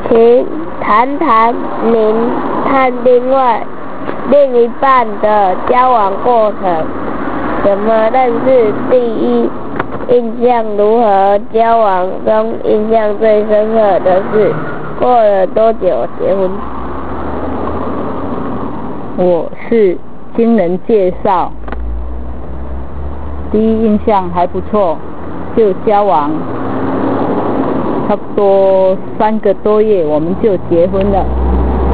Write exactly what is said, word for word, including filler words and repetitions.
请谈谈您和另外另一半的交往过程，怎么认识，第一印象如何，交往中印象最深刻的事，过了多久结婚？ 我是经人介绍，第一印象还不错，就交往差不多三个多月我们就结婚了。